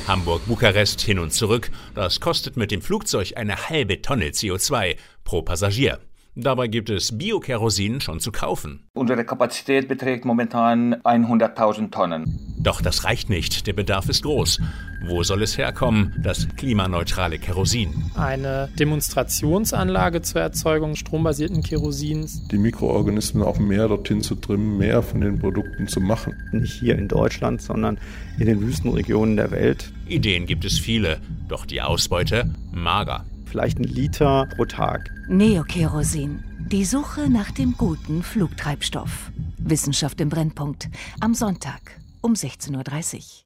Hamburg-Bukarest hin und zurück, das kostet mit dem Flugzeug eine halbe Tonne CO2 pro Passagier. Dabei gibt es Bio-Kerosin schon zu kaufen. Unsere Kapazität beträgt momentan 100.000 Tonnen. Doch das reicht nicht, der Bedarf ist groß. Wo soll es herkommen, das klimaneutrale Kerosin? Eine Demonstrationsanlage zur Erzeugung strombasierten Kerosins. Die Mikroorganismen auch mehr dorthin zu trimmen, mehr von den Produkten zu machen. Nicht hier in Deutschland, sondern in den Wüstenregionen der Welt. Ideen gibt es viele, doch die Ausbeute mager. Vielleicht 1 Liter pro Tag. Neokerosin. Die Suche nach dem guten Flugtreibstoff. Wissenschaft im Brennpunkt. Am Sonntag um 16:30 Uhr.